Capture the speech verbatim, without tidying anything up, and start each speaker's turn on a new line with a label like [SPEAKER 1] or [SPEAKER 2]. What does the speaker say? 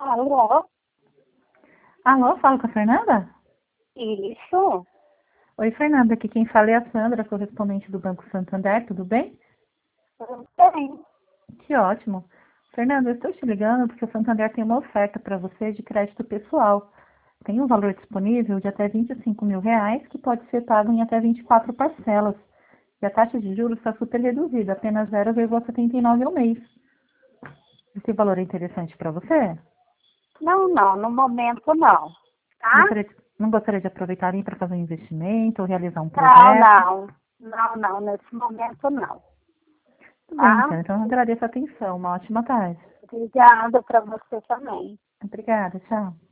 [SPEAKER 1] Alô?
[SPEAKER 2] Alô, falo com a Fernanda?
[SPEAKER 1] Isso?
[SPEAKER 2] Oi, Fernanda, aqui quem fala é a Sandra, correspondente do Banco Santander, tudo bem?
[SPEAKER 1] Tudo bem.
[SPEAKER 2] Que ótimo. Fernanda, eu estou te ligando porque o Santander tem uma oferta para você de crédito pessoal. Tem um valor disponível de até vinte e cinco mil reais, que pode ser pago em até vinte e quatro parcelas. E a taxa de juros está super reduzida, apenas zero vírgula setenta e nove ao mês. Esse valor é interessante para você?
[SPEAKER 1] Não, não, no momento não. Tá?
[SPEAKER 2] Gostaria de- não gostaria de aproveitar para fazer um investimento ou realizar um
[SPEAKER 1] Não,
[SPEAKER 2] projeto?
[SPEAKER 1] não. Não, não, nesse momento não.
[SPEAKER 2] Tudo bem,
[SPEAKER 1] Tá?
[SPEAKER 2] então. Então, eu agradeço a atenção. Uma ótima tarde.
[SPEAKER 1] Obrigada para você também.
[SPEAKER 2] Obrigada, tchau.